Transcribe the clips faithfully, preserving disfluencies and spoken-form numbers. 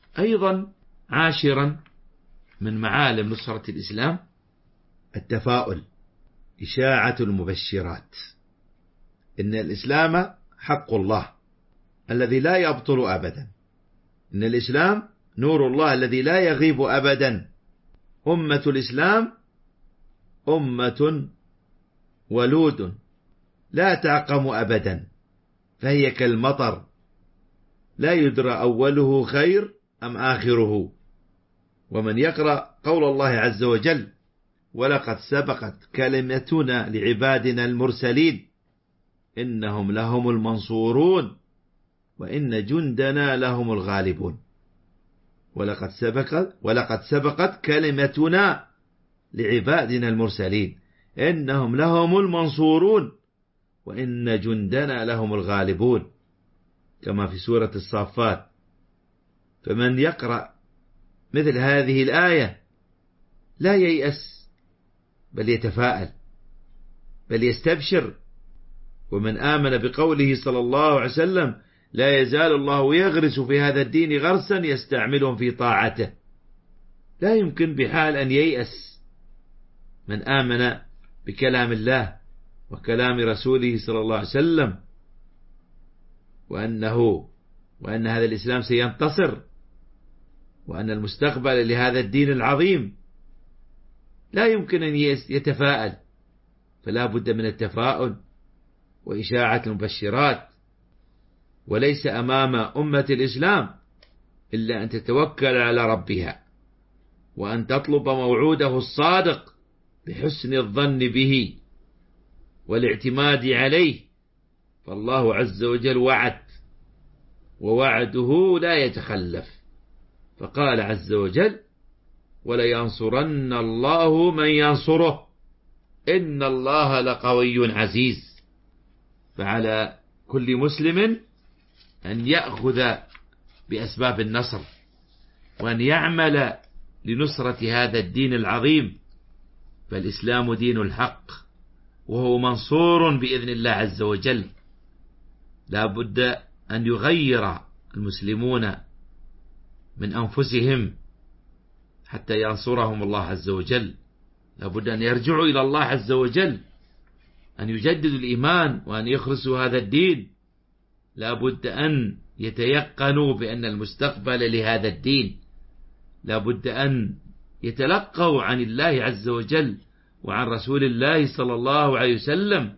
أيضا عاشرا من معالم نصرة الإسلام التفاؤل، إشاعة المبشرات. إن الإسلام حق الله الذي لا يبطل أبدا. إن الإسلام نور الله الذي لا يغيب أبدا. أمة الإسلام أمة ولود لا تعقم أبدا، فهي كالمطر لا يدرى أوله خير أم آخره. ومن يقرأ قول الله عز وجل: ولقد سبقت كلمتنا لعبادنا المرسلين إنهم لهم المنصورون وإن جندنا لهم الغالبون. ولقد سبقت, ولقد سبقت كلمتنا لعبادنا المرسلين إنهم لهم المنصورون وإن جندنا لهم الغالبون، كما في سورة الصافات. فمن يقرأ مثل هذه الآية لا ييأس، بل يتفاءل، بل يستبشر. ومن آمن بقوله صلى الله عليه وسلم: لا يزال الله يغرس في هذا الدين غرسا يستعملهم في طاعته، لا يمكن بحال أن ييأس من آمن بكلام الله وكلام رسوله صلى الله عليه وسلم، وأنه وأن هذا الإسلام سينتصر، وأن المستقبل لهذا الدين العظيم. لا يمكن أن يتفاءل، فلا بد من التفاؤل وإشاعة المبشرات. وليس أمام أمة الإسلام إلا أن تتوكل على ربها، وأن تطلب موعوده الصادق بحسن الظن به والاعتماد عليه. فالله عز وجل وعد، ووعده لا يتخلف. فقال عز وجل: ولينصرن الله من ينصره إن الله لقوي عزيز. فعلى كل مسلم أن يأخذ بأسباب النصر، وأن يعمل لنصرة هذا الدين العظيم. فالإسلام دين الحق، وهو منصور بإذن الله عز وجل. لا بد أن يغير المسلمون من أنفسهم حتى ينصرهم الله عز وجل. لا بد أن يرجعوا إلى الله عز وجل، أن يجددوا الإيمان، وأن يخلصوا هذا الدين. لا بد أن يتيقنوا بأن المستقبل لهذا الدين. لا بد أن يتلقوا عن الله عز وجل وعن رسول الله صلى الله عليه وسلم.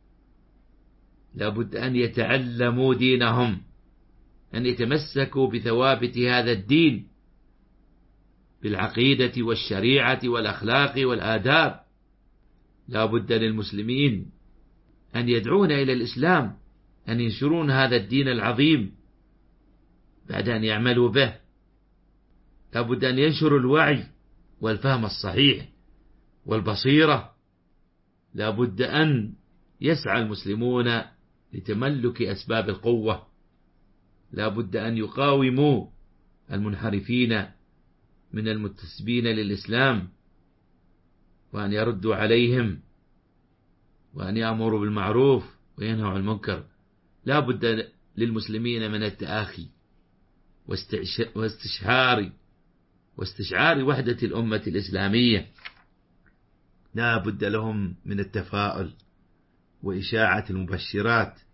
لا بد أن يتعلموا دينهم، أن يتمسكوا بثوابت هذا الدين، بالعقيدة والشريعة والأخلاق والآداب. لا بد للمسلمين أن يدعون إلى الإسلام، أن ينشرون هذا الدين العظيم بعد أن يعملوا به. لا بد أن ينشروا الوعي والفهم الصحيح والبصيرة. لا بد أن يسعى المسلمون لتملك أسباب القوة. لا بد أن يقاوموا المنحرفين من المنتسبين للإسلام، وأن يردوا عليهم، وأن يأمروا بالمعروف وينهوا عن المنكر. لا بد للمسلمين من التآخي واستشعار واستشعار وحدة الأمة الإسلامية. لا بد لهم من التفاؤل وإشاعة المبشرات